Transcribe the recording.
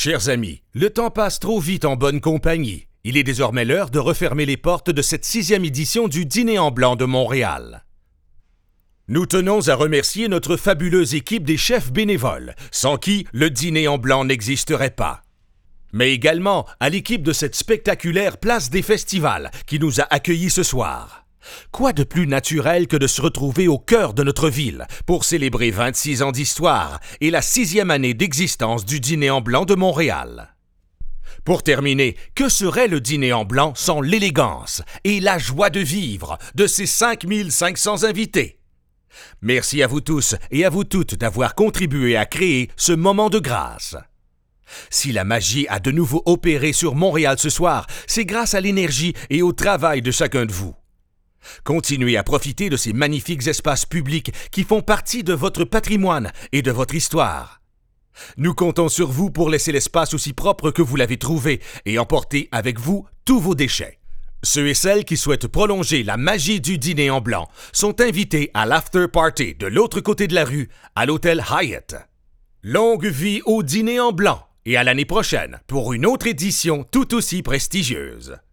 Chers amis, le temps passe trop vite en bonne compagnie. Il est désormais l'heure de refermer les portes de cette 6e édition du Dîner en blanc de Montréal. Nous tenons à remercier notre fabuleuse équipe des chefs bénévoles, sans qui le Dîner en blanc n'existerait pas. Mais également à l'équipe de cette spectaculaire place des festivals qui nous a accueillis ce soir. Quoi de plus naturel que de se retrouver au cœur de notre ville pour célébrer 26 ans d'histoire et la 6e année d'existence du Dîner en blanc de Montréal. Pour terminer, que serait le Dîner en blanc sans l'élégance et la joie de vivre de ces 5500 invités? Merci à vous tous et à vous toutes d'avoir contribué à créer ce moment de grâce. Si la magie a de nouveau opéré sur Montréal ce soir, c'est grâce à l'énergie et au travail de chacun de vous. Continuez à profiter de ces magnifiques espaces publics qui font partie de votre patrimoine et de votre histoire. Nous comptons sur vous pour laisser l'espace aussi propre que vous l'avez trouvé et emporter avec vous tous vos déchets. Ceux et celles qui souhaitent prolonger la magie du Dîner en blanc sont invités à l'after party de l'autre côté de la rue, à l'hôtel Hyatt. Longue vie au Dîner en blanc et à l'année prochaine pour une autre édition tout aussi prestigieuse.